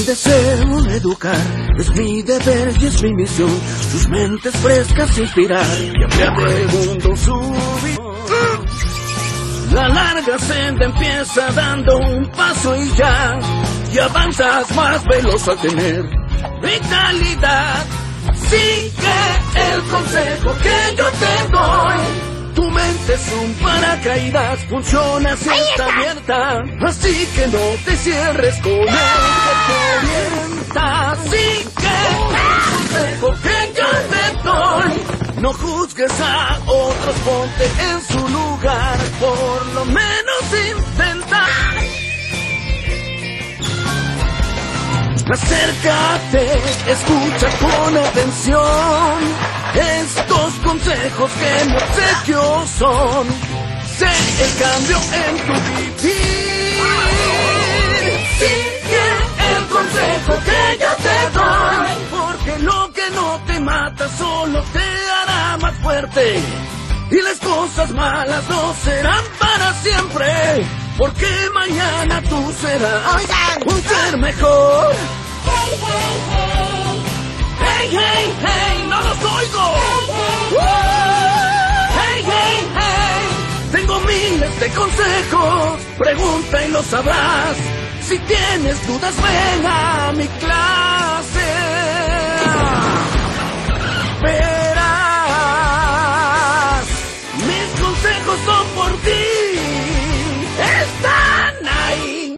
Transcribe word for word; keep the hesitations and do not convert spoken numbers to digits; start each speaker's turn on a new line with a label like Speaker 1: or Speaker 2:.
Speaker 1: deseo de educar es mi deber y es mi misión. Sus mentes frescas inspirar y ampliar el mundo su visión. La larga senda empieza dando un paso y ya, y avanzas más veloz al tener vitalidad. Sigue el consejo que yo te doy. Tu mente es un paracaídas, funciona si está abierta. Así que no te cierres con él que te orienta. Sigue el consejo que yo te doy. No juzgues a otros, ponte en su lugar. Por lo menos intenta. Acércate, escucha con atención estos consejos que mi obsequio son. Sé el cambio en tu vivir. Sigue el consejo que yo te doy, porque lo que no te mata solo te hará más fuerte. Y las cosas malas no serán para siempre, porque mañana tú serás un ser mejor.
Speaker 2: Hey, hey, hey.
Speaker 1: Hey, hey, hey, no los oigo. Hey, hey, hey. Tengo miles de consejos, pregunta y lo sabrás. Si tienes dudas, ven a mi clase.